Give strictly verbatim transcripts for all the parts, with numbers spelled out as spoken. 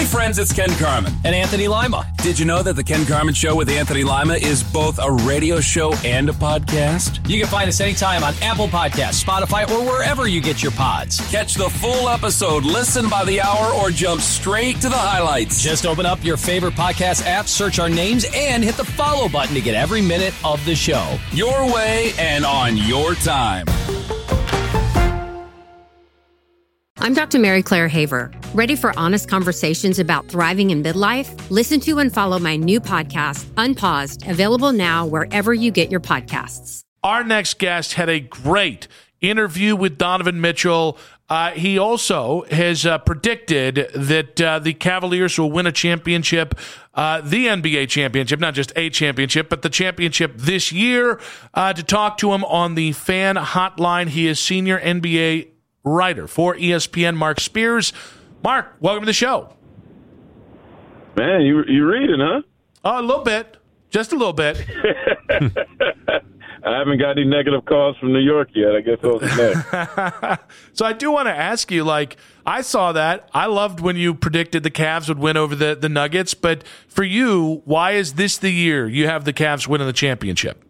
friends, it's Ken Carman. And Anthony Lima. Did you know that The Ken Carman Show with Anthony Lima is both a radio show and a podcast? You can find us anytime on Apple Podcasts, Spotify, or wherever you get your pods. Catch the full episode, listen by the hour, or jump straight to the highlights. Just open up your favorite podcast app, search our names, and hit the follow button to get every minute of the show. Your way and on your time. I'm Doctor Mary Claire Haver. Ready for honest conversations about thriving in midlife? Listen to and follow my new podcast, Unpaused, available now wherever you get your podcasts. Our next guest had a great interview with Donovan Mitchell. Uh, he also has uh, predicted that uh, the Cavaliers will win a championship, uh, the N B A championship, not just a championship, but the championship this year. Uh, to talk to him on the fan hotline, he is senior N B A writer for E S P N, Mark Spears. Mark, welcome to the show. Man, you you reading, huh? Oh, a little bit. Just a little bit. I haven't got any negative calls from New York yet. I guess those are next. So I do want to ask you, like, I saw that. I loved when you predicted the Cavs would win over the, the Nuggets. But for you, why is this the year you have the Cavs winning the championship?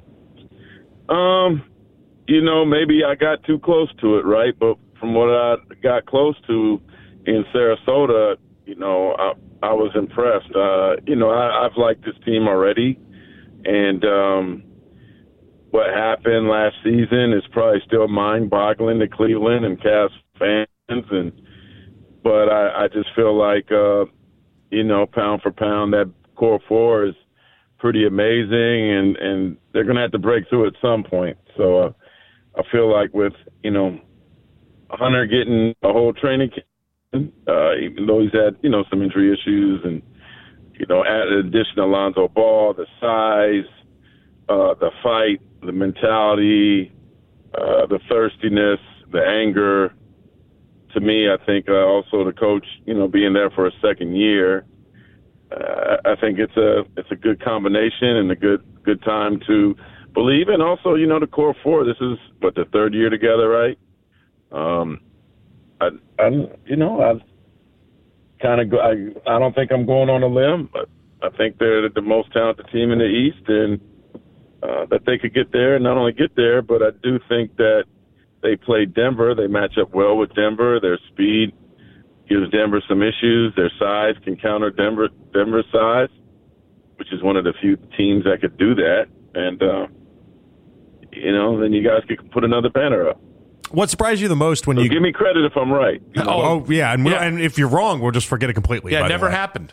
Um, you know, maybe I got too close to it, right? But from what I got close to in Sarasota, you know, I, I was impressed. Uh, you know, I, I've liked this team already. And um, what happened last season is probably still mind-boggling to Cleveland and Cavs fans. And But I, I just feel like, uh, you know, pound for pound, that core four is pretty amazing. And, and they're going to have to break through at some point. So uh, I feel like with, you know, Hunter getting a whole training camp, uh, even though he's had, you know, some injury issues and, you know, add in addition to Lonzo Ball, the size, uh, the fight, the mentality, uh, the thirstiness, the anger. To me, I think uh, also the coach, you know, being there for a second year, uh, I think it's a it's a good combination and a good good time to believe. And also, you know, the core four. This is what, the third year together, right? Um, I, I you know, I kind of go. I, I don't think I'm going on a limb, but I think they're the most talented team in the East, and uh, that they could get there. And not only get there, but I do think that they play Denver. They match up well with Denver. Their speed gives Denver some issues. Their size can counter Denver Denver's size, which is one of the few teams that could do that. And, uh, you know, then you guys could put another banner up. What surprised you the most when so you give me credit if I'm right? You know? Oh, oh, yeah, and, yeah. and if you're wrong, we'll just forget it completely. Yeah, by it the never way. happened.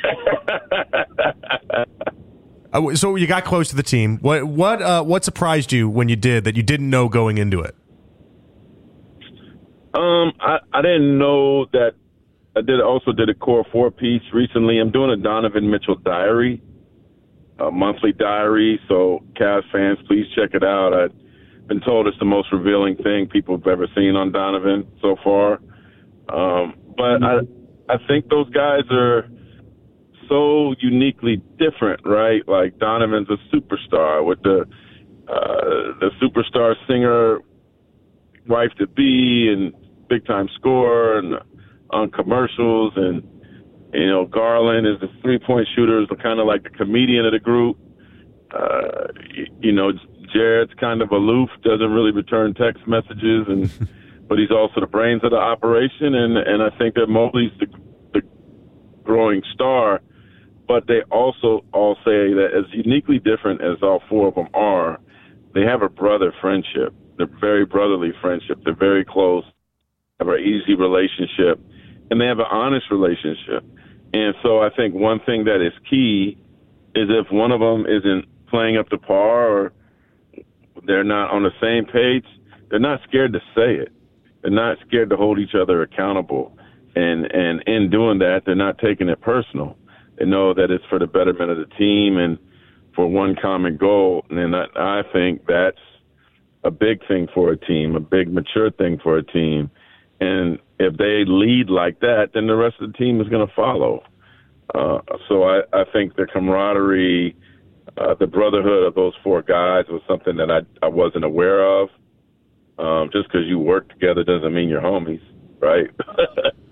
uh, so you got close to the team. What what uh, what surprised you when you did that you didn't know going into it? Um, I, I didn't know that. I did also did a core four piece recently. I'm doing a Donovan Mitchell diary, a monthly diary. So Cavs fans, please check it out. I've been told it's the most revealing thing people have ever seen on Donovan so far. Um, but I, I think those guys are so uniquely different, right? Like Donovan's a superstar with the uh, the superstar singer, wife to be, and big time scorer, and on commercials, and you know Garland is the three point shooter, is kind of like the comedian of the group. Uh, you, you know, Jared's kind of aloof, doesn't really return text messages, and but he's also the brains of the operation, and and I think that Mobley's the, the growing star. But they also all say that as uniquely different as all four of them are, they have a brother friendship. They're very brotherly friendship. They're very close, have an easy relationship, and they have an honest relationship. And so I think one thing that is key is if one of them isn't playing up to par or they're not on the same page, they're not scared to say it. They're not scared to hold each other accountable. And, and in doing that, they're not taking it personal. They know that it's for the betterment of the team and for one common goal. And I, I think that's a big thing for a team, a big mature thing for a team. And if they lead like that, then the rest of the team is going to follow. Uh, so I, I think the camaraderie, uh, the brotherhood of those four guys was something that I, I wasn't aware of. Um, just because you work together doesn't mean you're homies, right?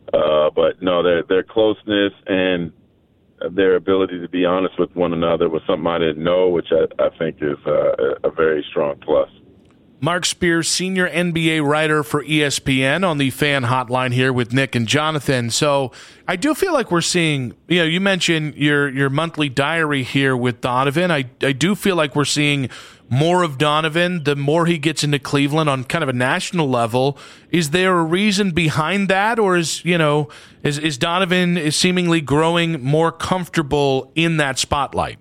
Uh, but no, their their closeness and their ability to be honest with one another was something I didn't know, which I, I think is uh, a very strong plus. Marc Spears, senior N B A writer for E S P N, on the Fan Hotline here with Nick and Jonathan. So I do feel like we're seeing, you know, you mentioned your your monthly diary here with Donovan. I, I do feel like we're seeing more of Donovan the more he gets into Cleveland on kind of a national level. Is there a reason behind that, or is, you know, is, is Donovan is seemingly growing more comfortable in that spotlight?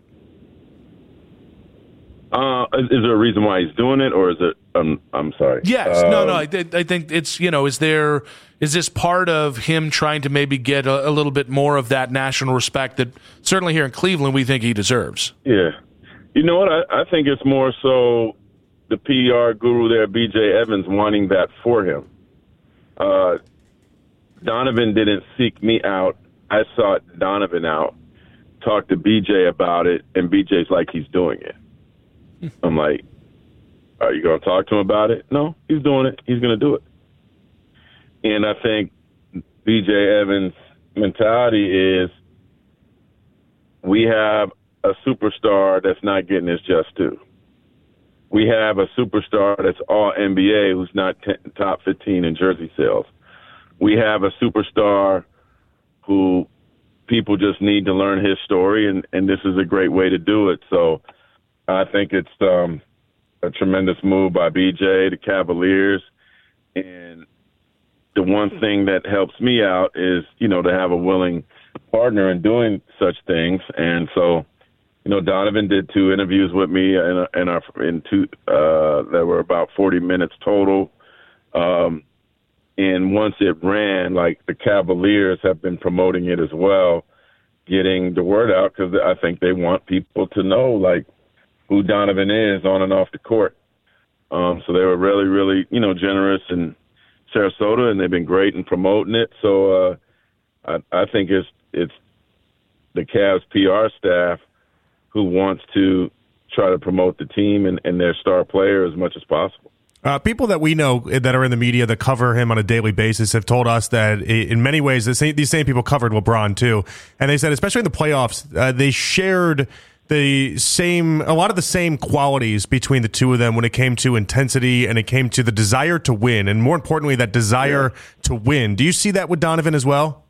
Uh, is, is there a reason why he's doing it, or is it? Um, I'm sorry. Yes, um, no, no. I, I think it's, you know, is there is this part of him trying to maybe get a, a little bit more of that national respect that certainly here in Cleveland we think he deserves? Yeah, you know what? I, I think it's more so the P R guru there, B J Evans, wanting that for him. Uh, Donovan didn't seek me out. I sought Donovan out, talked to B J about it, and B J's like, he's doing it. I'm like, are you going to talk to him about it? No, he's doing it. He's going to do it. And I think B J Evans' mentality is we have a superstar that's not getting his just due. We have a superstar that's all N B A who's not t- top fifteen in jersey sales. We have a superstar who people just need to learn his story, and, and this is a great way to do it. So I think it's um, a tremendous move by B J, the Cavaliers. And the one thing that helps me out is, you know, to have a willing partner in doing such things. And so, you know, Donovan did two interviews with me in, in, our, in two, uh, that were about forty minutes total. Um, and once it ran, like the Cavaliers have been promoting it as well, getting the word out, because I think they want people to know, like, who Donovan is on and off the court. Um, so they were really, really, you know, generous in Sarasota, and they've been great in promoting it. So uh, I, I think it's it's the Cavs P R staff who wants to try to promote the team and, and their star player as much as possible. Uh, people that we know that are in the media that cover him on a daily basis have told us that in many ways the same, these same people covered LeBron too. And they said, especially in the playoffs, uh, they shared the same, a lot of the same qualities between the two of them when it came to intensity and it came to the desire to win, and more importantly, that desire yeah. to win. Do you see that with Donovan as well?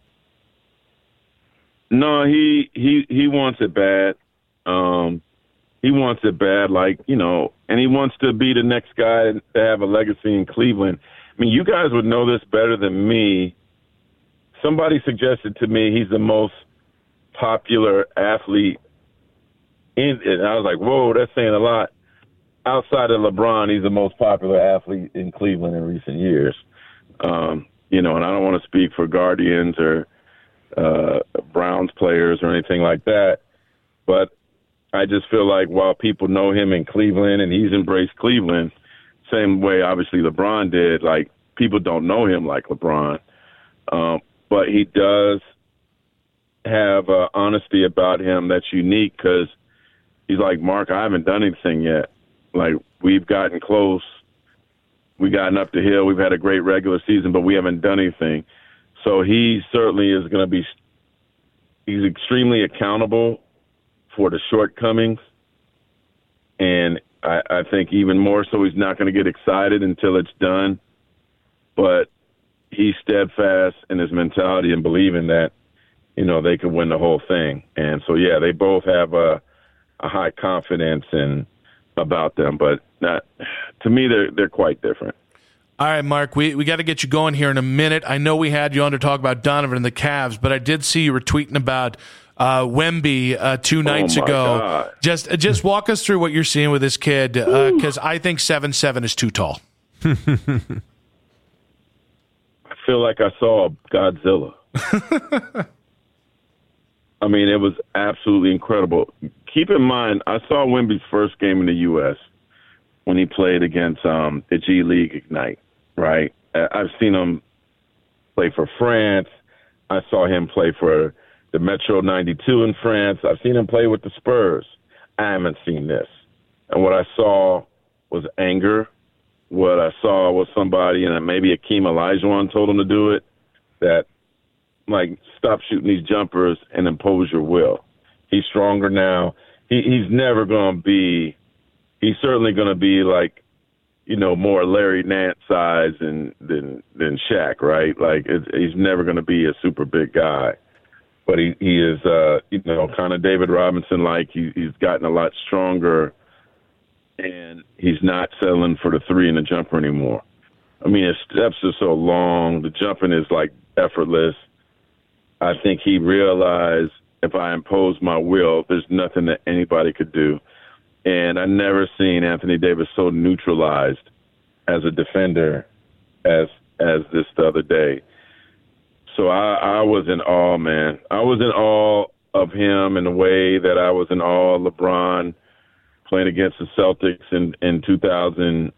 No, he he he wants it bad. Um, he wants it bad, like, you know, and he wants to be the next guy to have a legacy in Cleveland. I mean, you guys would know this better than me. Somebody suggested to me he's the most popular athlete. And I was like, whoa, that's saying a lot. Outside of LeBron, he's the most popular athlete in Cleveland in recent years. Um, you know, and I don't want to speak for Guardians or uh, Browns players or anything like that, but I just feel like while people know him in Cleveland and he's embraced Cleveland, same way obviously LeBron did, like, people don't know him like LeBron. Um, but he does have uh, honesty about him that's unique, because he's like, Mark, I haven't done anything yet. Like, we've gotten close. We've gotten up the hill. We've had a great regular season, but we haven't done anything. So he certainly is going to be – he's extremely accountable for the shortcomings. And I, I think even more so he's not going to get excited until it's done. But he's steadfast in his mentality and believing that, you know, they could win the whole thing. And so, yeah, they both have a – a high confidence in about them, but not, to me, they're they're quite different. All right, Mark, we, we got to get you going here in a minute. I know we had you on to talk about Donovan and the Cavs, but I did see you were tweeting about uh, Wemby uh, two nights oh ago. God. Just just walk us through what you're seeing with this kid, because uh, I think seven seven is too tall. I feel like I saw Godzilla. I mean, it was absolutely incredible. Keep in mind, I saw Wemby's first game in the U S when he played against um, the G League Ignite, right? I've seen him play for France. I saw him play for the Metro ninety-two in France. I've seen him play with the Spurs. I haven't seen this. And what I saw was anger. What I saw was somebody, and maybe Akeem Olajuwon told him to do it, that like, stop shooting these jumpers and impose your will. He's stronger now. He, he's never going to be – he's certainly going to be, like, you know, more Larry Nance size than than, than Shaq, right? Like, it, he's never going to be a super big guy. But he, he is, uh, you know, kind of David Robinson-like. He, he's gotten a lot stronger, and he's not settling for the three and the jumper anymore. I mean, his steps are so long. The jumping is, like, effortless. I think he realized if I impose my will, there's nothing that anybody could do. And I never seen Anthony Davis so neutralized as a defender as as this the other day. So I, I was in awe, man. I was in awe of him in the way that I was in awe of LeBron playing against the Celtics in, in two thousand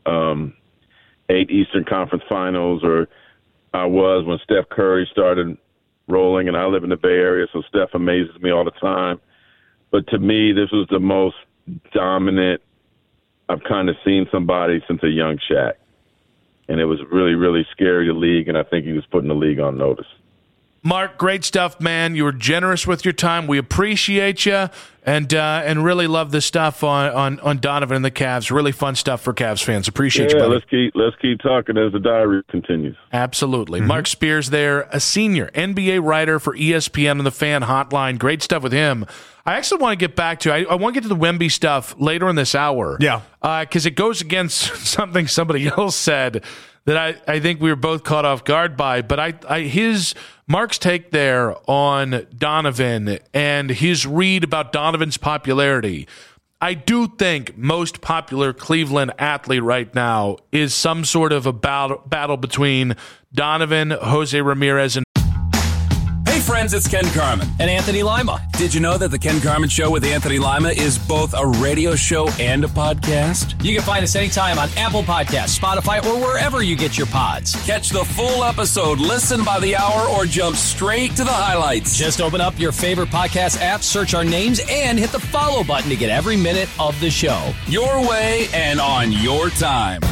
eight Eastern Conference Finals, or I was when Steph Curry started rolling, and I live in the Bay Area, so Steph amazes me all the time. But to me, this was the most dominant I've kind of seen somebody since a young Shaq. And it was really, really scary, the league, and I think he was putting the league on notice. Mark, great stuff, man. You were generous with your time. We appreciate you, and uh, and really love the stuff on, on, on Donovan and the Cavs. Really fun stuff for Cavs fans. Appreciate yeah, you, buddy. let's keep let's keep talking as the diary continues. Absolutely. Mm-hmm. Mark Spears there, a senior N B A writer for E S P N and the Fan Hotline. Great stuff with him. I actually want to get back to, I, I want to get to the Wemby stuff later in this hour. Yeah. Because uh, it goes against something somebody else said that I, I think we were both caught off guard by. But I, I his Mark's take there on Donovan and his read about Donovan's popularity. I do think most popular Cleveland athlete right now is some sort of a battle, battle between Donovan, Jose Ramirez, and Hey friends, it's Ken Carman. And Anthony Lima. Did you know that the Ken Carman Show with Anthony Lima is both a radio show and a podcast? You can find us anytime on Apple Podcasts, Spotify, or wherever you get your pods. Catch the full episode, listen by the hour, or jump straight to the highlights. Just open up your favorite podcast app, search our names, and hit the follow button to get every minute of the show. Your way and on your time.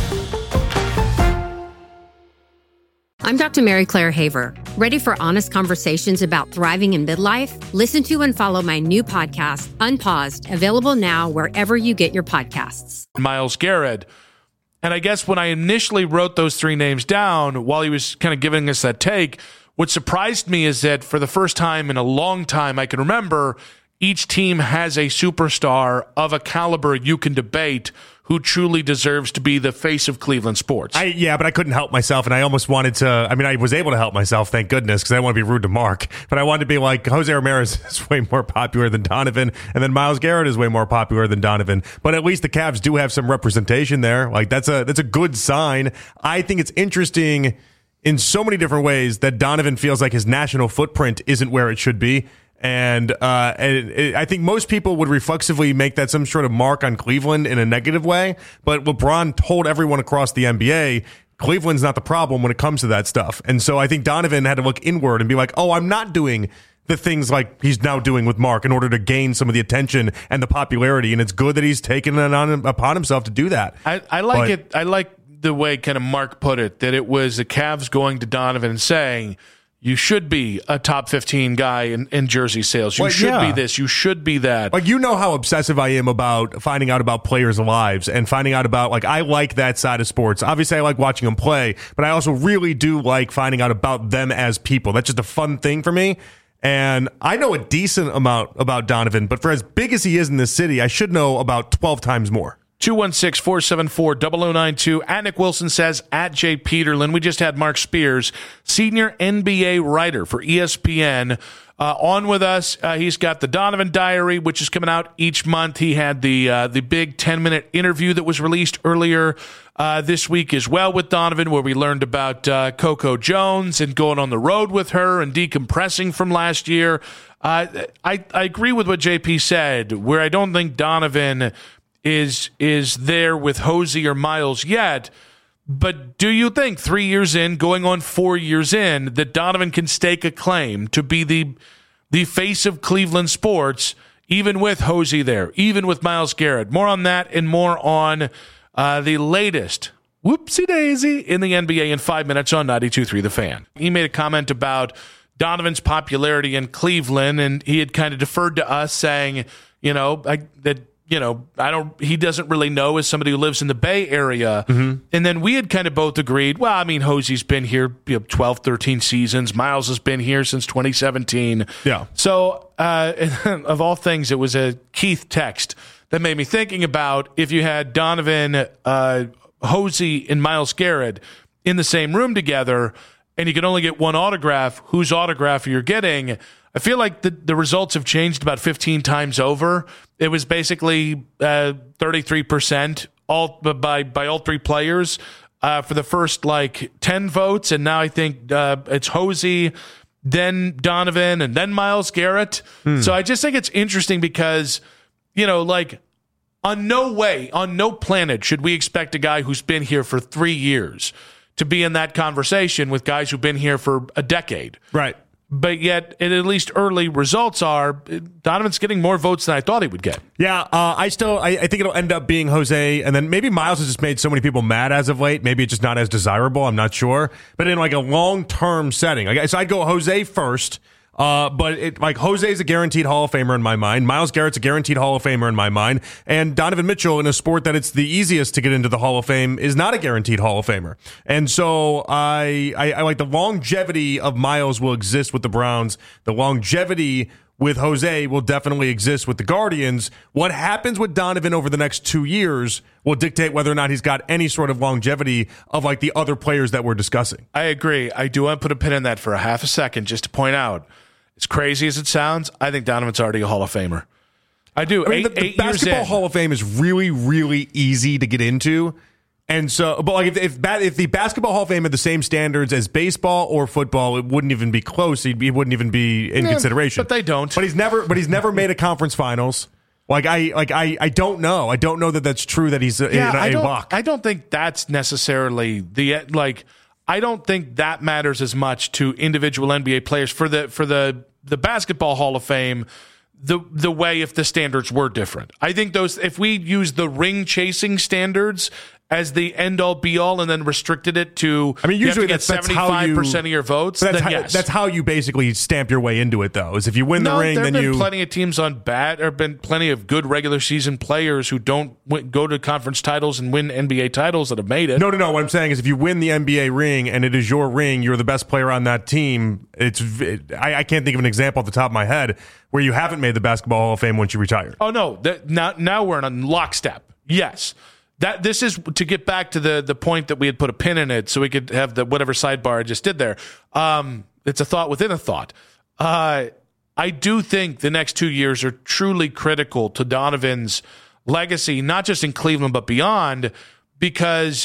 I'm Doctor Mary Claire Haver. Ready for honest conversations about thriving in midlife? Listen to and follow my new podcast, Unpaused, available now wherever you get your podcasts. Myles Garrett. And I guess when I initially wrote those three names down, while he was kind of giving us that take, what surprised me is that for the first time in a long time I can remember, each team has a superstar of a caliber you can debate who truly deserves to be the face of Cleveland sports. I, yeah, but I couldn't help myself, and I almost wanted to, I mean, I was able to help myself, thank goodness, because I didn't want to be rude to Mark, but I wanted to be like, Jose Ramirez is way more popular than Donovan, and then Myles Garrett is way more popular than Donovan, but at least the Cavs do have some representation there. Like, that's a that's a good sign. I think it's interesting in so many different ways that Donovan feels like his national footprint isn't where it should be. And, uh, and it, I think most people would reflexively make that some sort of mark on Cleveland in a negative way. But LeBron told everyone across the N B A, Cleveland's not the problem when it comes to that stuff. And so I think Donovan had to look inward and be like, oh, I'm not doing the things like he's now doing with Mark in order to gain some of the attention and the popularity. And it's good that he's taken it on upon himself to do that. I, I like but, it. I like the way kind of Mark put it, that it was the Cavs going to Donovan and saying, you should be a top fifteen guy in, in jersey sales. You well, should yeah. be this. You should be that. Like, you know how obsessive I am about finding out about players' lives and finding out about, like, I like that side of sports. Obviously, I like watching them play, but I also really do like finding out about them as people. That's just a fun thing for me. And I know a decent amount about Donovan, but for as big as he is in this city, I should know about twelve times more. two one six, four seven four, zero zero nine two. At Nick Wilson says, at Jay Peterlin. We just had Mark Spears, senior N B A writer for E S P N, uh, on with us. Uh, he's got the Donovan Diary, which is coming out each month. He had the uh, the big ten-minute interview that was released earlier uh, this week as well with Donovan, where we learned about uh, Coco Jones and going on the road with her and decompressing from last year. Uh, I, I agree with what J P said, where I don't think Donovan is is there with Hosey or Myles yet. But do you think three years in, going on four years in, that Donovan can stake a claim to be the the face of Cleveland sports, even with Hosey there, even with Myles Garrett? More on that and more on uh, the latest whoopsie daisy in the N B A in five minutes on ninety-two point three The Fan. He made a comment about Donovan's popularity in Cleveland, and he had kind of deferred to us saying, you know, I, that, you know, I don't, he doesn't really know as somebody who lives in the Bay Area. Mm-hmm. And then we had kind of both agreed, well, I mean, Hosey's been here you know, twelve, thirteen seasons. Miles has been here since twenty seventeen. Yeah. So, uh, of all things, it was a Keith text that made me thinking about if you had Donovan, uh, Hosey, and Myles Garrett in the same room together, and you could only get one autograph, whose autograph you're getting. I feel like the, the results have changed about fifteen times over. It was basically uh, thirty-three percent all by by all three players uh, for the first like ten votes, and now I think uh, it's Hosey, then Donovan, and then Myles Garrett. Hmm. So I just think it's interesting because, you know, like on no way, on no planet should we expect a guy who's been here for three years to be in that conversation with guys who've been here for a decade. Right. But yet, at least early results are, Donovan's getting more votes than I thought he would get. Yeah, uh, I still, I, I think it'll end up being Jose, and then maybe Miles has just made so many people mad as of late. Maybe it's just not as desirable. I'm not sure. But in like a long-term setting, like, so I'd go Jose first. Uh, but it, like Jose's a guaranteed Hall of Famer in my mind. Myles Garrett's a guaranteed Hall of Famer in my mind. And Donovan Mitchell, in a sport that it's the easiest to get into the Hall of Fame, is not a guaranteed Hall of Famer. And so I, I, I like the longevity of Myles will exist with the Browns. The longevity with Jose will definitely exist with the Guardians. What happens with Donovan over the next two years will dictate whether or not he's got any sort of longevity of like the other players that we're discussing. I agree. I do want to put a pin in that for a half a second just to point out, as crazy as it sounds, I think Donovan's already a Hall of Famer. I do. I mean, eight, the, the eight basketball years in. Hall of Fame is really, really easy to get into. And so, but like if if, ba- if the basketball Hall of Fame had the same standards as baseball or football, it wouldn't even be close. He'd be, he wouldn't even be in Yeah, consideration. but they don't. But he's never. But he's never made a conference finals. Like I, like I, I don't know. I don't know that that's true. That he's a, yeah, a, I a don't, lock. I don't think that's necessarily the like. I don't think that matters as much to individual N B A players for the for the the basketball Hall of Fame. The the way if the standards were different, I think those if we use the ring chasing standards as the end all be all and then restricted it to, I mean, usually you that's, have to get that's how seventy-five you percent of your votes. That's Then how, yes. that's how you basically stamp your way into it, though. Is if you win the no, ring, there then have been you plenty of teams on bad. There have been plenty of good regular season players who don't win, go to conference titles and win N B A titles that have made it. No, no, no. What I'm saying is, if you win the N B A ring and it is your ring, you're the best player on that team. It's it, I, I can't think of an example off the top of my head where you haven't made the Basketball Hall of Fame once you retired. Oh no, that, now now we're in a lockstep. Yes. That this is to get back to the the point that we had put a pin in it so we could have the whatever sidebar I just did there. Um, it's a thought within a thought. Uh, I do think the next two years are truly critical to Donovan's legacy, not just in Cleveland but beyond, because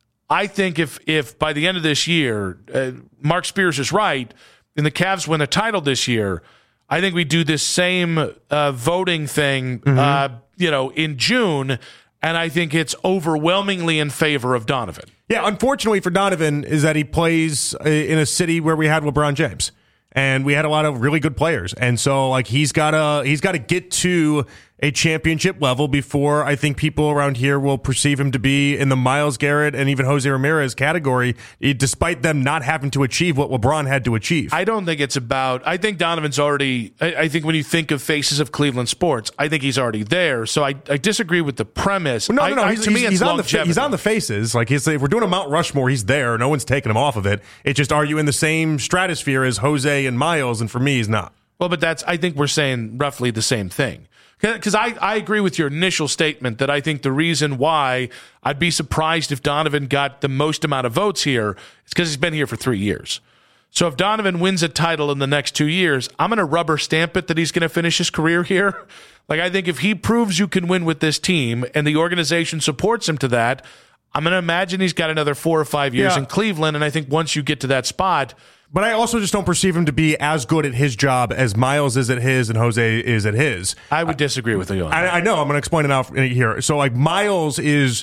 I think if if by the end of this year, uh, Mark Spears is right, and the Cavs win a title this year, I think we do this same uh, voting thing, mm-hmm. uh, you know, in June. And I think it's overwhelmingly in favor of Donovan. Yeah, unfortunately for Donovan is that he plays in a city where we had LeBron James. And we had a lot of really good players. And so like he's gotta he's gotta get to a championship level before I think people around here will perceive him to be in the Myles Garrett and even Jose Ramirez category, despite them not having to achieve what LeBron had to achieve. I don't think it's about, I think Donovan's already, I, I think when you think of faces of Cleveland sports, I think he's already there. So I, I disagree with the premise. Well, no, no, no. I, He's, to me, he's, it's he's on the longevity. he's on the faces. Like he's, if we're doing a Mount Rushmore, he's there. No one's taking him off of it. It's just, are you in the same stratosphere as Jose and Myles? And for me, he's not. Well, but that's, I think we're saying roughly the same thing. Because I, I agree with your initial statement that I think the reason why I'd be surprised if Donovan got the most amount of votes here is because he's been here for three years. So if Donovan wins a title in the next two years, I'm going to rubber stamp it that he's going to finish his career here. Like, I think if he proves you can win with this team and the organization supports him to that, I'm going to imagine he's got another four or five years yeah. in Cleveland. And I think once you get to that spot, but I also just don't perceive him to be as good at his job as Myles is at his and Jose is at his. I would disagree with you on I, that. I know. I'm going to explain it out here. So, like, Myles is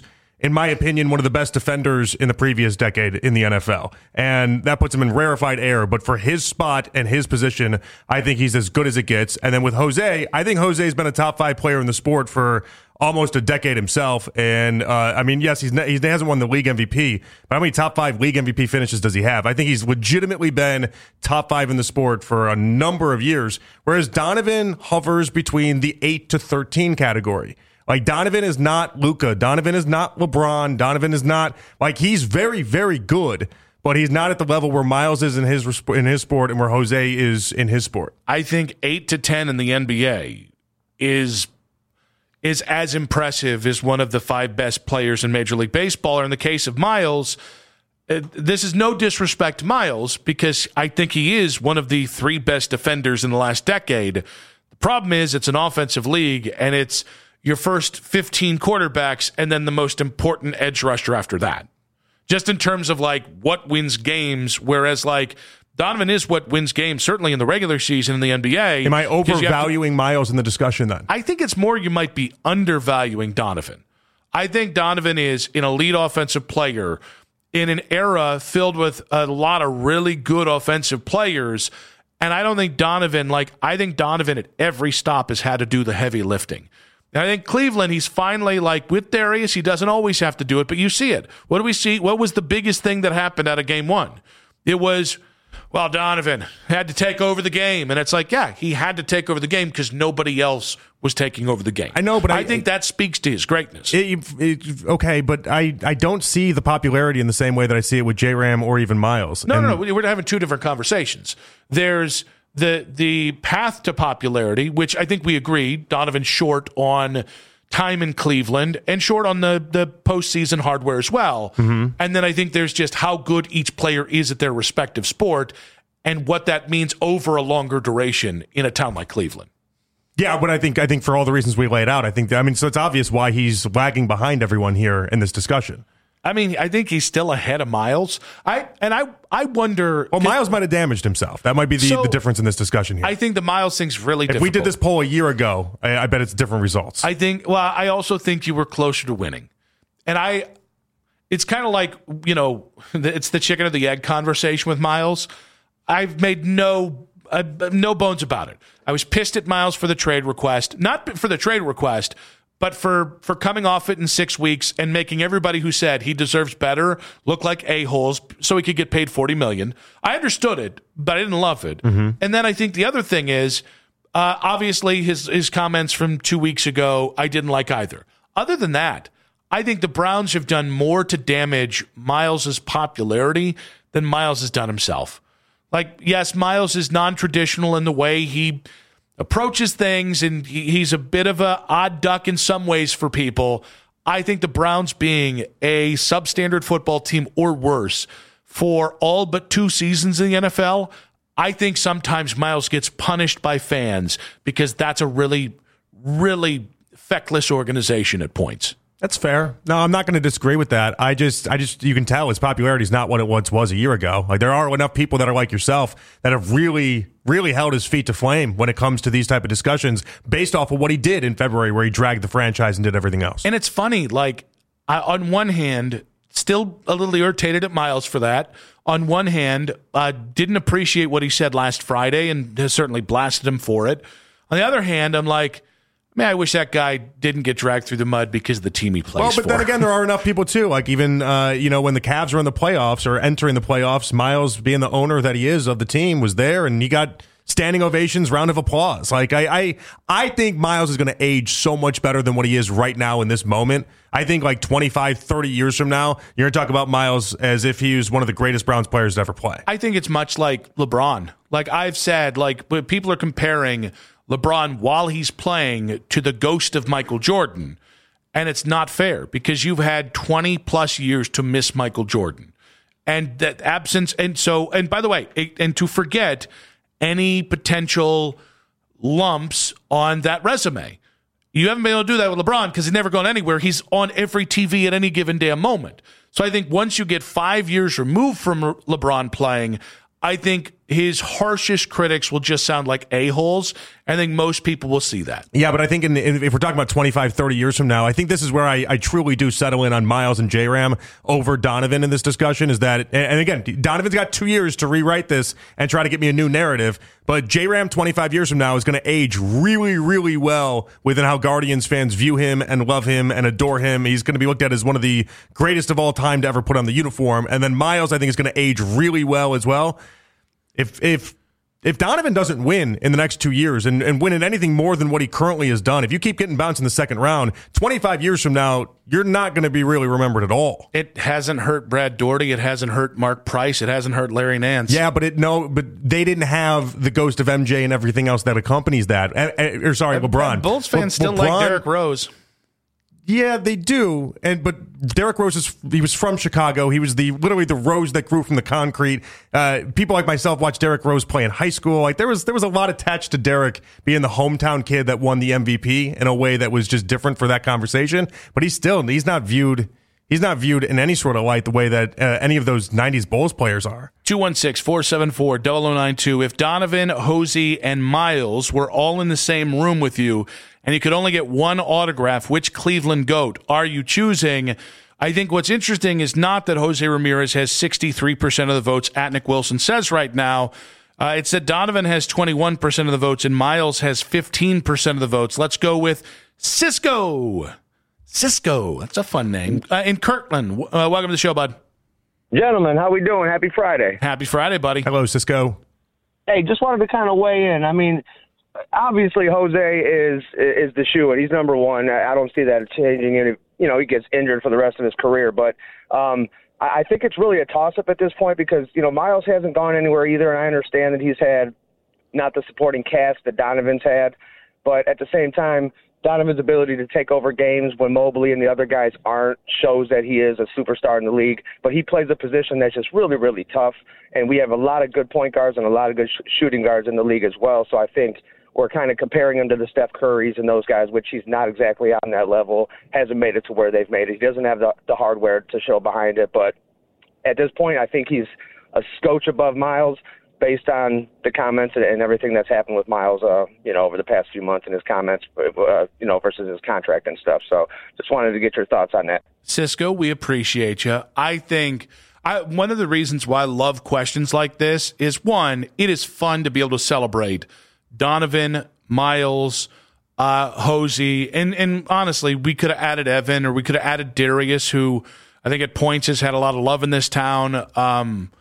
in my opinion, one of the best defenders in the previous decade in the N F L. And that puts him in rarefied air. But for his spot and his position, I think he's as good as it gets. And then with Jose, I think Jose's been a top five player in the sport for almost a decade himself. And, uh, I mean, yes, he's ne- he hasn't won the league M V P, but how many top five league M V P finishes does he have? I think he's legitimately been top five in the sport for a number of years, whereas Donovan hovers between the eight to thirteen category. Like, Donovan is not Luka. Donovan is not LeBron. Donovan is not, like, he's very, very good, but he's not at the level where Miles is in his in his sport and where Jose is in his sport. I think eight to ten in the N B A is is as impressive as one of the five best players in Major League Baseball. Or in the case of Miles, uh, this is no disrespect to Miles, because I think he is one of the three best defenders in the last decade. The problem is it's an offensive league, and it's your first fifteen quarterbacks and then the most important edge rusher after that. Just in terms of, like, what wins games, whereas, like, Donovan is what wins games, certainly in the regular season in the N B A. Am I overvaluing to, Miles in the discussion then? I think it's more you might be undervaluing Donovan. I think Donovan is an elite offensive player in an era filled with a lot of really good offensive players, and I don't think Donovan, like, I think Donovan at every stop has had to do the heavy lifting. I think Cleveland, he's finally, like, with Darius, he doesn't always have to do it, but you see it. What do we see? What was the biggest thing that happened out of game one? It was, well, Donovan had to take over the game. And it's like, yeah, he had to take over the game because nobody else was taking over the game. I know, but I, I think that speaks to his greatness. It, it, okay, but I, I don't see the popularity in the same way that I see it with J-Ram or even Miles. No, and, no, no. We're having two different conversations. There's the the path to popularity, which I think we agree, Donovan's short on time in Cleveland and short on the, the postseason hardware as well. Mm-hmm. And then I think there's just how good each player is at their respective sport and what that means over a longer duration in a town like Cleveland. Yeah, but I think I think for all the reasons we laid out, I think that, I mean, so it's obvious why he's lagging behind everyone here in this discussion. I mean, I think he's still ahead of Miles. I and I I wonder. Well, Miles might have damaged himself. That might be the, so, the difference in this discussion here. I think the Miles thing's really if difficult. we did this poll a year ago, I, I bet it's different results. I think, well, I also think you were closer to winning. And I, it's kind of like, you know, it's the chicken or the egg conversation with Miles. I've made no uh, no bones about it. I was pissed at Miles for the trade request, not for the trade request, but for, for coming off it in six weeks and making everybody who said he deserves better look like a-holes so he could get paid forty million dollars. I understood it, but I didn't love it. Mm-hmm. And then I think the other thing is, uh, obviously his, his comments from two weeks ago, I didn't like either. Other than that, I think the Browns have done more to damage Miles' popularity than Miles has done himself. Like, yes, Miles is non-traditional in the way he approaches things, and he's a bit of a odd duck in some ways for people. I think the Browns being a substandard football team or worse for all but two seasons in the N F L, I think sometimes Miles gets punished by fans because that's a really, really feckless organization at points. That's fair. No, I'm not going to disagree with that. I just, I just, you can tell his popularity is not what it once was a year ago. Like, there are enough people that are like yourself that have really, really held his feet to flame when it comes to these type of discussions based off of what he did in February, where he dragged the franchise and did everything else. And it's funny, like, I, on one hand, still a little irritated at Miles for that. On one hand, uh, didn't appreciate what he said last Friday and has certainly blasted him for it. On the other hand, I'm like, man, I wish that guy didn't get dragged through the mud because of the team he plays well, but for. then again, there are enough people, too. Like, even, uh, you know, when the Cavs were in the playoffs or entering the playoffs, Miles, being the owner that he is of the team, was there, and he got standing ovations, round of applause. Like, I I, I think Miles is going to age so much better than what he is right now in this moment. I think, like, twenty-five, thirty years from now, you're going to talk about Miles as if he was one of the greatest Browns players to ever play. I think it's much like LeBron. Like I've said, like, when people are comparing LeBron while he's playing to the ghost of Michael Jordan. And it's not fair because you've had twenty plus years to miss Michael Jordan. And that absence. And so, and by the way, and to forget any potential lumps on that resume. You haven't been able to do that with LeBron because he's never gone anywhere. He's on every T V at any given damn moment. So I think once you get five years removed from LeBron playing, I think his harshest critics will just sound like a-holes. I think most people will see that. Yeah, but I think in, in, if we're talking about twenty-five, thirty years from now, I think this is where I, I truly do settle in on Miles and J-Ram over Donovan in this discussion is that, and again, Donovan's got two years to rewrite this and try to get me a new narrative, but J-Ram twenty-five years from now is going to age really, really well within how Guardians fans view him and love him and adore him. He's going to be looked at as one of the greatest of all time to ever put on the uniform. And then Miles, I think, is going to age really well as well. If, if, If Donovan doesn't win in the next two years and, and win in anything more than what he currently has done, if you keep getting bounced in the second round, twenty-five years from now, you're not going to be really remembered at all. It hasn't hurt Brad Daugherty. It hasn't hurt Mark Price. It hasn't hurt Larry Nance. Yeah, but it no, but they didn't have the ghost of M J and everything else that accompanies that. And, and, or sorry, LeBron. And Bulls fans Le- still LeBron, like Derrick Rose. Yeah, they do. And but Derrick Rose is he was from Chicago. He was the literally the rose that grew from the concrete. Uh, people like myself watched Derrick Rose play in high school. Like there was there was a lot attached to Derrick being the hometown kid that won the M V P in a way that was just different for that conversation. But he's still he's not viewed he's not viewed in any sort of light the way that uh, any of those nineties Bulls players are. two one six, four seven four, zero zero nine two. If Donovan, Hosey, and Miles were all in the same room with you and you could only get one autograph, which Cleveland GOAT are you choosing? I think what's interesting is not that Jose Ramirez has sixty-three percent of the votes at Nick Wilson says right now. Uh, it's that Donovan has twenty-one percent of the votes and Miles has fifteen percent of the votes. Let's go with Cisco. Cisco. That's a fun name. Uh, in Kirkland. Uh, welcome to the show, bud. Gentlemen, how we doing? Happy Friday. Happy Friday, buddy. Hello, Cisco. Hey, just wanted to kind of weigh in. I mean, obviously Jose is is the shoe, and he's number one. I don't see that changing any. You know, he gets injured for the rest of his career, but um, I think it's really a toss-up at this point because, you know, Miles hasn't gone anywhere either, and I understand that he's had not the supporting cast that Donovan's had, but at the same time, Donovan's ability to take over games when Mobley and the other guys aren't shows that he is a superstar in the league, but he plays a position that's just really, really tough, and we have a lot of good point guards and a lot of good sh- shooting guards in the league as well, so I think we're kind of comparing him to the Steph Currys and those guys, which he's not exactly on that level, hasn't made it to where they've made it. He doesn't have the, the hardware to show behind it. But at this point, I think he's a scotch above Miles based on the comments and, and everything that's happened with Miles, uh, you know, over the past few months and his comments, uh, you know, versus his contract and stuff. So just wanted to get your thoughts on that. Cisco, we appreciate you. I think I, one of the reasons why I love questions like this is, one, it is fun to be able to celebrate Donovan, Miles, uh, Hosey, and and honestly, we could have added Evan or we could have added Darius, who I think at points has had a lot of love in this town. Um,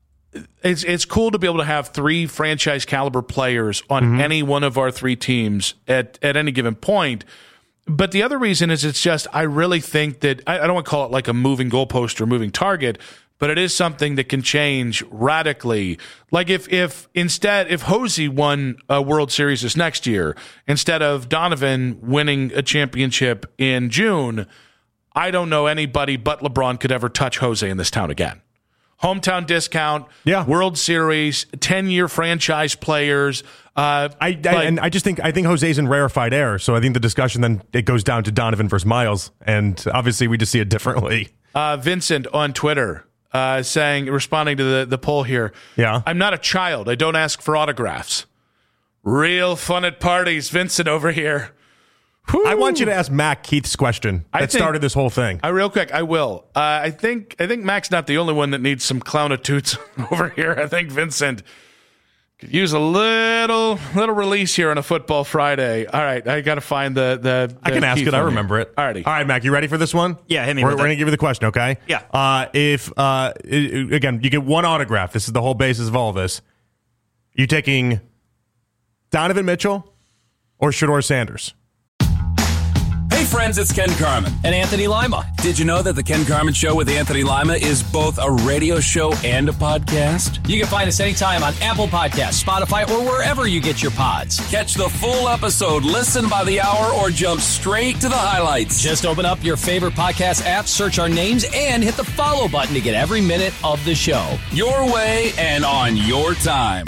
it's it's cool to be able to have three franchise caliber players on mm-hmm. any one of our three teams at at any given point. But the other reason is it's just I really think that I, I don't want to call it like a moving goalpost or moving target, but it is something that can change radically. Like if if instead, if Hosey won a World Series this next year, instead of Donovan winning a championship in June, I don't know anybody but LeBron could ever touch Jose in this town again. Hometown discount, yeah. World Series, ten-year franchise players. Uh, I, I like, and I just think I think Jose's in rarefied air, so I think the discussion then it goes down to Donovan versus Miles, and obviously we just see it differently. Uh, Vincent on Twitter. Uh, saying, responding to the, the poll here. Yeah. I'm not a child. I don't ask for autographs. Real fun at parties. Vincent over here. Whew. I want you to ask Mac Keith's question that I think, started this whole thing. I real quick, I will. Uh, I think I think Mac's not the only one that needs some clownatoots over here. I think Vincent could use a little little release here on a football Friday. All right, I got to find the the. the I can ask Keith it. I here. remember it. All righty. All right, Mac, you ready for this one? Yeah, hit me We're, with we're it. gonna give you the question, okay? Yeah. Uh, if uh, i- again, you get one autograph. This is the whole basis of all this. You taking Donovan Mitchell or Shedeur Sanders? Hey friends, it's Ken Carman. And Anthony Lima. Did you know that the Ken Carman Show with Anthony Lima is both a radio show and a podcast? You can find us anytime on Apple Podcasts, Spotify, or wherever you get your pods. Catch the full episode, listen by the hour, or jump straight to the highlights. Just open up your favorite podcast app, search our names, and hit the follow button to get every minute of the show. Your way and on your time.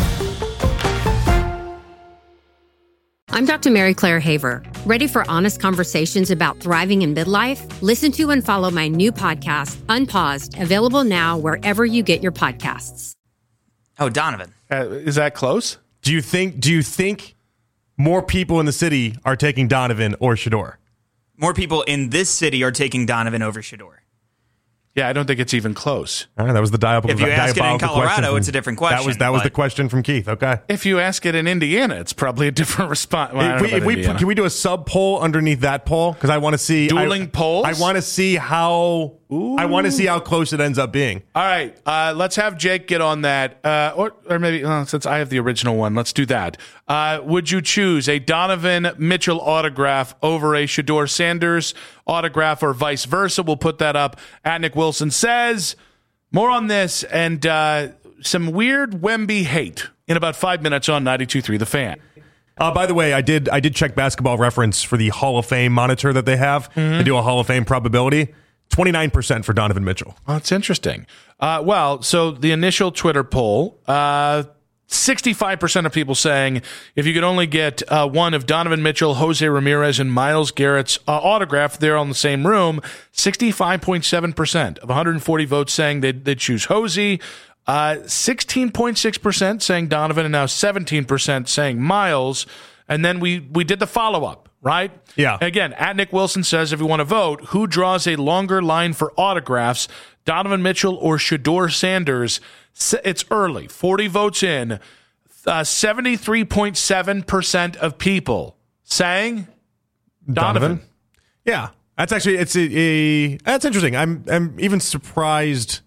I'm Doctor Mary Claire Haver. Ready for honest conversations about thriving in midlife? Listen to and follow my new podcast, Unpaused, available now wherever you get your podcasts. Oh, Donovan. Uh, is that close? Do you think? Do you think more people in the city are taking Donovan or Shedeur? More people in this city are taking Donovan over Shedeur. Yeah, I don't think it's even close. All right, that was the diabolical. If you ask it in Colorado, from, it's a different question. That was that was the question from Keith. Okay. If you ask it in Indiana, it's probably a different response. Well, if we, if we can we do a sub poll underneath that poll because I want to see dueling I, polls. I want to see how Ooh. I want to see how close it ends up being. All right, uh, let's have Jake get on that, uh, or or maybe uh, since I have the original one, let's do that. Uh, would you choose a Donovan Mitchell autograph over a Shedeur Sanders autograph, or vice versa? We'll put that up at Nick Wilson Says. More on this and uh, some weird Wemby hate in about five minutes on ninety-two point three The Fan. Uh, by the way, I did I did check Basketball Reference for the Hall of Fame monitor that they have. Mm-hmm. They do a Hall of Fame probability. twenty-nine percent for Donovan Mitchell. Oh, that's interesting. Uh, well, so the initial Twitter poll, uh, sixty-five percent of people saying if you could only get uh, one of Donovan Mitchell, Jose Ramirez, and Myles Garrett's uh, autograph there on the same room, sixty-five point seven percent of one hundred forty votes saying they'd, they'd choose Jose, uh, sixteen point six percent saying Donovan, and now seventeen percent saying Myles. And then we, we did the follow-up, right? Yeah. Again, at Nick Wilson Says, if you want to vote, who draws a longer line for autographs, Donovan Mitchell or Shedeur Sanders? It's early, forty votes in, uh, seventy-three point seven percent of people saying Donovan. Donovan. Yeah, that's actually it's a, a that's interesting. I'm I'm even surprised.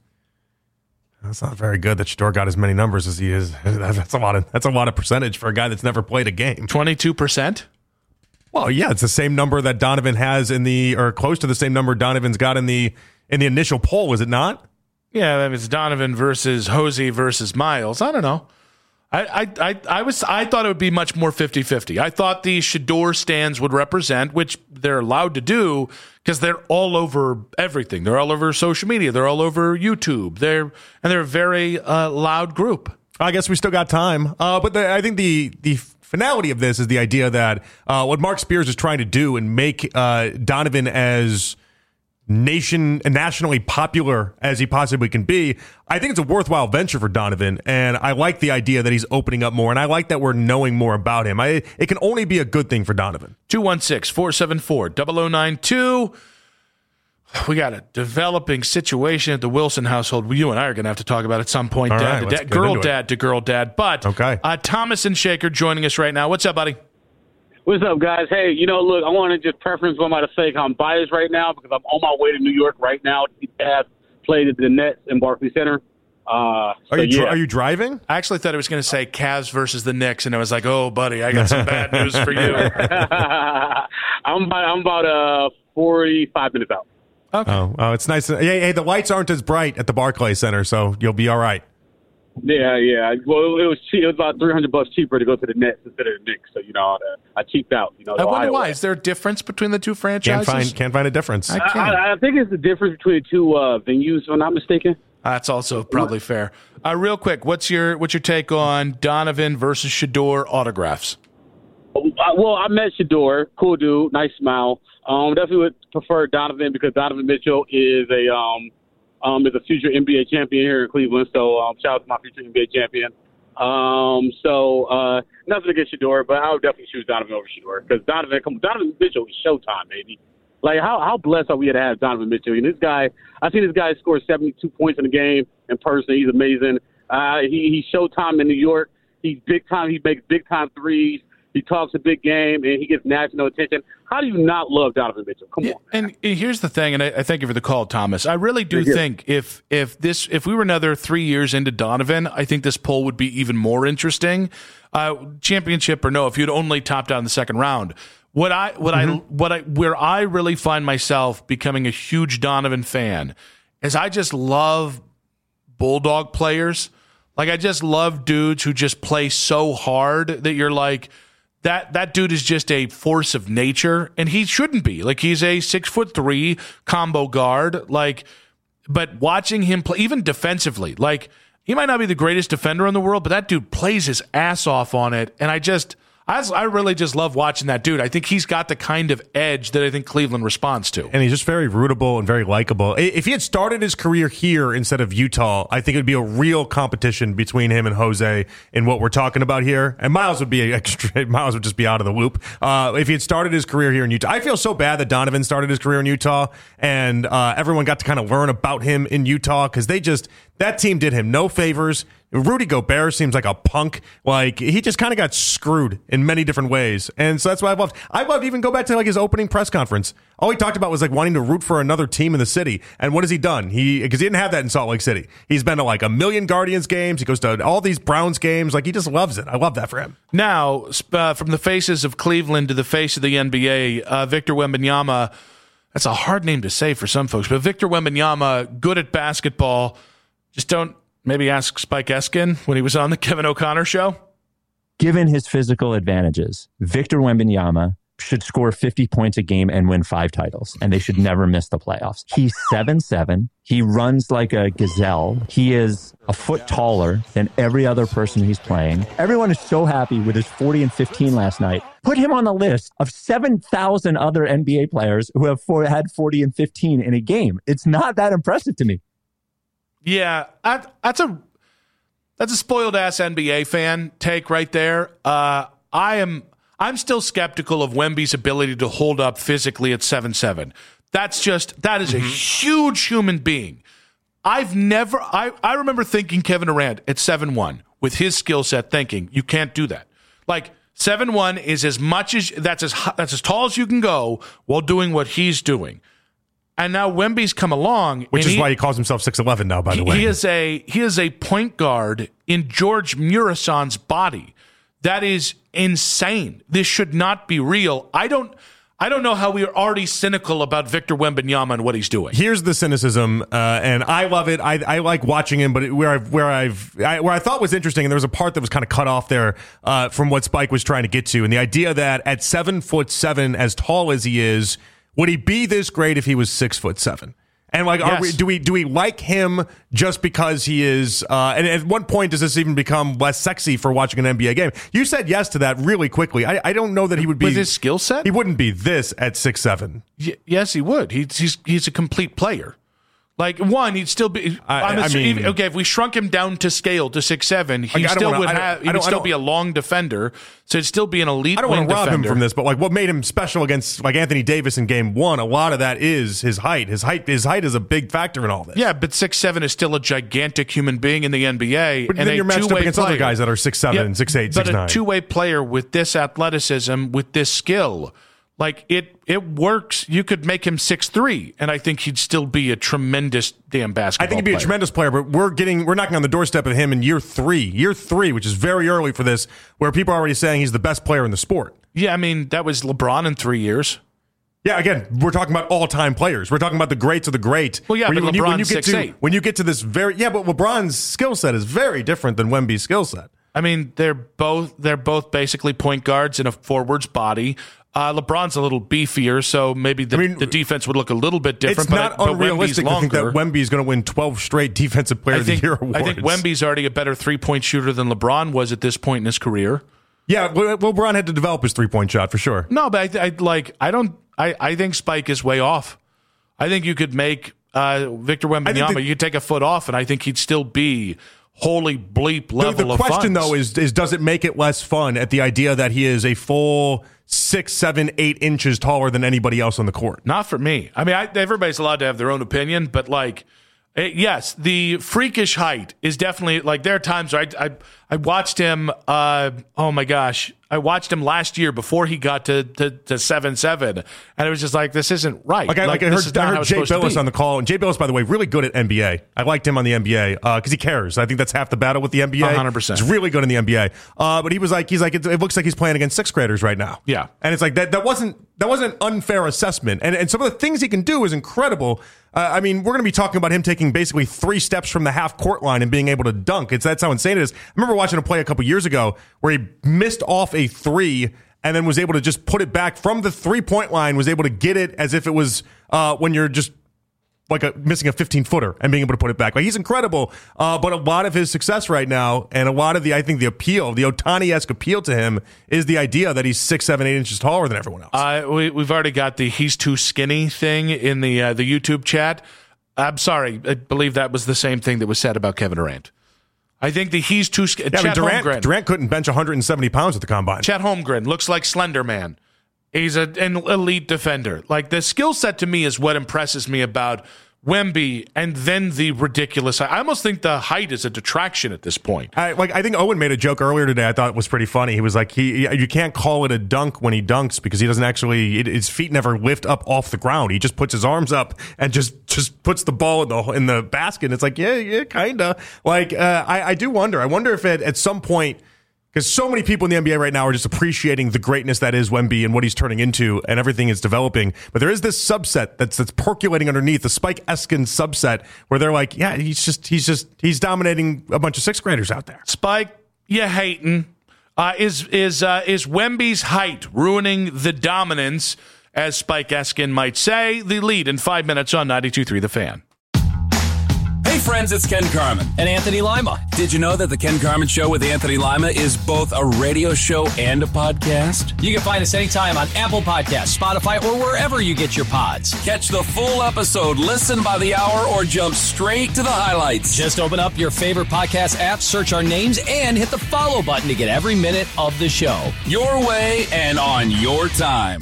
That's not very good that Shedeur got as many numbers as he is. That's a lot of that's a lot of percentage for a guy that's never played a game. twenty-two percent. Well, yeah, it's the same number that Donovan has in the, or close to the same number Donovan's got in the in the initial poll. Is it not? Yeah, it's Donovan versus Jose versus Myles. I don't know. I, I, I, I was I thought it would be much more fifty-fifty. I thought the Shedeur stands would represent, which they're allowed to do because they're all over everything. They're all over social media. They're all over YouTube. They're and they're a very uh, loud group. I guess we still got time. Uh, but the, I think the the finality of this is the idea that uh, what Mark Spears is trying to do and make uh, Donovan as nation nationally popular as he possibly can be. I think it's a worthwhile venture for Donovan, and I like the idea that he's opening up more, and I like that we're knowing more about him. I, it can only be a good thing for Donovan. two one six, four seven four, zero zero nine two. We got a developing situation at the Wilson household. You and I are going to have to talk about at some point. All dad right, to dad, girl dad to girl dad. But okay. uh, Thomas and Shaker joining us right now. What's up, buddy? What's up, guys? Hey, you know, look, I want to just preference what I'm about to say. I'm biased right now because I'm on my way to New York right now to see Cavs play at the Nets in Barclays Center. Uh, are, so, you dri- yeah. are you driving? I actually thought it was going to say Cavs versus the Knicks, and I was like, oh, buddy, I got some bad news for you. I'm about, I'm about uh, forty-five minutes out. Okay. Oh, oh, it's nice. Hey, hey, the lights aren't as bright at the Barclays Center, so you'll be all right. Yeah, yeah. Well, it was cheap. It was about three hundred bucks cheaper to go to the Nets instead of the Knicks. So you know, I cheaped out. You know, I wonder Iowa. why. Is there a difference between the two franchises? Can't find can't find a difference. I, can't. I, I think it's the difference between the two uh, venues, if I'm not mistaken. That's also probably fair. Uh, real quick, what's your what's your take on Donovan versus Shedeur autographs? Well, I met Shedeur, cool dude, nice smile. Um, definitely would prefer Donovan because Donovan Mitchell is a um, um, is a future N B A champion here in Cleveland. So um, shout out to my future N B A champion. Um, so uh, nothing against Shedeur, but I would definitely choose Donovan over Shedeur because Donovan, come, Donovan Mitchell is showtime, baby. Like how how blessed are we to have Donovan Mitchell? And this guy, I've seen this guy score seventy-two points in a game in person. He's amazing. Uh, he he's showtime in New York. He's big time. He makes big time threes. He talks a big game, and he gets national attention. How do you not love Donovan Mitchell? Come yeah, on. Man. And here's the thing, and I, I thank you for the call, Thomas. I really do You're think if if this if we were another three years into Donovan, I think this poll would be even more interesting. Uh, championship or no, if you'd only topped out in the second round. What I what mm-hmm. I what I where I really find myself becoming a huge Donovan fan is I just love Bulldog players. Like I just love dudes who just play so hard that you're like, That that dude is just a force of nature, and he shouldn't be. Like he's a six foot three combo guard. Like, but watching him play, even defensively, like he might not be the greatest defender in the world, but that dude plays his ass off on it. And I just I, I really just love watching that dude. I think he's got the kind of edge that I think Cleveland responds to. And he's just very rootable and very likable. If he had started his career here instead of Utah, I think it would be a real competition between him and Jose in what we're talking about here. And Miles would be extra. Miles would just be out of the loop. Uh, if he had started his career here in Utah, I feel so bad that Donovan started his career in Utah and uh, everyone got to kind of learn about him in Utah because they just, that team did him no favors. Rudy Gobert seems like a punk. Like, he just kind of got screwed in many different ways. And so that's why I loved. I loved even go back to like his opening press conference. All he talked about was like wanting to root for another team in the city. And what has he done? He, because he didn't have that in Salt Lake City. He's been to like a million Guardians games. He goes to all these Browns games. Like, he just loves it. I love that for him. Now, uh, from the faces of Cleveland to the face of the N B A, uh, Victor Wembanyama, that's a hard name to say for some folks, but Victor Wembanyama, good at basketball. Just don't maybe ask Spike Eskin when he was on the Kevin O'Connor show. Given his physical advantages, Victor Wembanyama should score fifty points a game and win five titles, and they should never miss the playoffs. He's seven seven. He runs like a gazelle. He is a foot taller than every other person he's playing. Everyone is so happy with his forty and fifteen last night. Put him on the list of seven thousand other N B A players who have four, had forty and fifteen in a game. It's not that impressive to me. Yeah, I, that's a that's a spoiled ass N B A fan take right there. Uh, I am I'm still skeptical of Wemby's ability to hold up physically at seven seven. That's just that is mm-hmm. a huge human being. I've never I, I remember thinking Kevin Durant at seven one with his skill set, thinking you can't do that. Like seven one is as much as that's as that's as tall as you can go while doing what he's doing. And now Wemby's come along, which is he, why he calls himself six eleven now. By the way, he is a he is a point guard in George Murason's body. That is insane. This should not be real. I don't. I don't know how we are already cynical about Victor Wembanyama and what he's doing. Here's the cynicism, uh, and I love it. I, I like watching him, but where I've where I've I, where I thought was interesting, and there was a part that was kind of cut off there uh, from what Spike was trying to get to, and the idea that at seven foot seven, as tall as he is, would he be this great if he was six foot seven? And like, yes. are we, do we do we like him just because he is? Uh, and at what point does this even become less sexy for watching an N B A game? You said yes to that really quickly. I, I don't know that he would be with his skill set. He wouldn't be this at six seven. Y- yes, he would. He's he's he's a complete player. Like, one, he'd still be. I, I assuming, mean, okay, if we shrunk him down to scale to six seven, he like, still wanna, would have. He would still be a long defender, so he'd still be an elite. I don't want to rob defender. him from this, but like, what made him special against like Anthony Davis in Game One? A lot of that is his height. His height. His height is a big factor in all this. Yeah, but six seven is still a gigantic human being in the N B A. But and then you're matched up against player. other guys that are six seven, yeah, six eight, six nine. But a two way player with this athleticism, with this skill. Like, it it works. You could make him six three, and I think he'd still be a tremendous damn basketball player. I think he'd be player. a tremendous player, but we're getting we're knocking on the doorstep of him in year three. Year three, which is very early for this, where people are already saying he's the best player in the sport. Yeah, I mean, that was LeBron in three years. Yeah, again, we're talking about all-time players. We're talking about the greats of the great. Well, yeah, when but you, when you, when you LeBron's get six to, eight. When you get to this very... Yeah, but LeBron's skill set is very different than Wemby's skill set. I mean, they're both they're both basically point guards in a forward's body. Uh, LeBron's a little beefier, so maybe the, I mean, the defense would look a little bit different. It's not but, unrealistic but to think that Wemby's going to win twelve straight Defensive Player I think, of the Year awards. I think Wemby's already a better three-point shooter than LeBron was at this point in his career. Yeah, well, LeBron had to develop his three-point shot for sure. No, but I, I like I don't. I, I think Spike is way off. I think you could make uh, Victor Wembanyama. The, you could take a foot off, and I think he'd still be holy bleep level the, the of question, funds. though, is, is does it make it less fun at the idea that he is a full six, seven, eight inches taller than anybody else on the court? Not for me. I mean, I, everybody's allowed to have their own opinion, but like, it, yes, the freakish height is definitely like. There are times where I I, I watched him. Uh, oh my gosh, I watched him last year before he got to to, to seven seven, and it was just like, this isn't right. Like I, like, like I this heard, I heard Jay Billis on the call, and Jay Billis, by the way, really good at N B A. I liked him on the N B A because uh, he cares. I think that's half the battle with the N B A. one hundred percent. He's really good in the N B A. Uh, but he was like, he's like, it, it looks like he's playing against sixth graders right now. Yeah, and it's like that. That wasn't that wasn't an unfair assessment, and and some of the things he can do is incredible. Uh, I mean, we're going to be talking about him taking basically three steps from the half court line and being able to dunk. It's that's how insane it is. I remember watching him play a couple years ago where he missed off a three and then was able to just put it back from the three-point line, was able to get it as if it was uh, when you're just like a missing a fifteen footer and being able to put it back. Like he's incredible. Uh, but a lot of his success right now, and a lot of the I think the appeal, the Ohtani-esque appeal to him, is the idea that he's six, seven, eight inches taller than everyone else. Uh, we, we've already got the he's too skinny thing in the uh, the YouTube chat. I'm sorry, I believe that was the same thing that was said about Kevin Durant. I think the he's too skinny. Yeah, I mean, Durant, Durant couldn't bench one hundred seventy pounds at the combine. Chet Holmgren looks like Slender Man. He's a, an elite defender. Like the skill set to me is what impresses me about Wemby, and then the ridiculous. I almost think the height is a detraction at this point. I, like I think Owen made a joke earlier today. I thought it was pretty funny. He was like, "He, you can't call it a dunk when he dunks because he doesn't actually. It, his feet never lift up off the ground. He just puts his arms up and just just puts the ball in the in the basket." And it's like, yeah, yeah, kinda. Like uh, I, I do wonder. I wonder if at, at some point. Because so many people in the N B A right now are just appreciating the greatness that is Wemby and what he's turning into and everything is developing. But there is this subset that's that's percolating underneath, the Spike Eskin subset, where they're like, yeah, he's just he's just he's dominating a bunch of sixth graders out there. Spike, you hating. Uh, is is uh, is Wemby's height ruining the dominance, as Spike Eskin might say? The lead in five minutes on ninety-two point three The Fan. Hey friends, it's Ken Carman. And Anthony Lima. Did you know that the Ken Carman Show with Anthony Lima is both a radio show and a podcast? You can find us anytime on Apple Podcasts, Spotify, or wherever you get your pods. Catch the full episode, listen by the hour, or jump straight to the highlights. Just open up your favorite podcast app, search our names, and hit the follow button to get every minute of the show. Your way and on your time.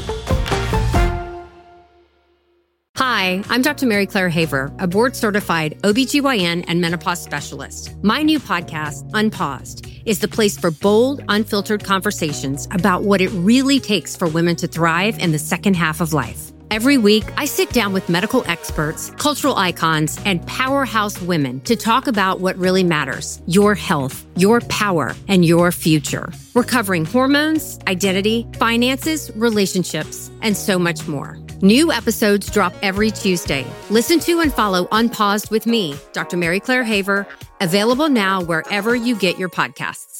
Hi, I'm Doctor Mary Claire Haver, a board-certified O B G Y N and menopause specialist. My new podcast, Unpaused, is the place for bold, unfiltered conversations about what it really takes for women to thrive in the second half of life. Every week, I sit down with medical experts, cultural icons, and powerhouse women to talk about what really matters: your health, your power, and your future. We're covering hormones, identity, finances, relationships, and so much more. New episodes drop every Tuesday. Listen to and follow Unpaused with me, Doctor Mary Claire Haver, available now wherever you get your podcasts.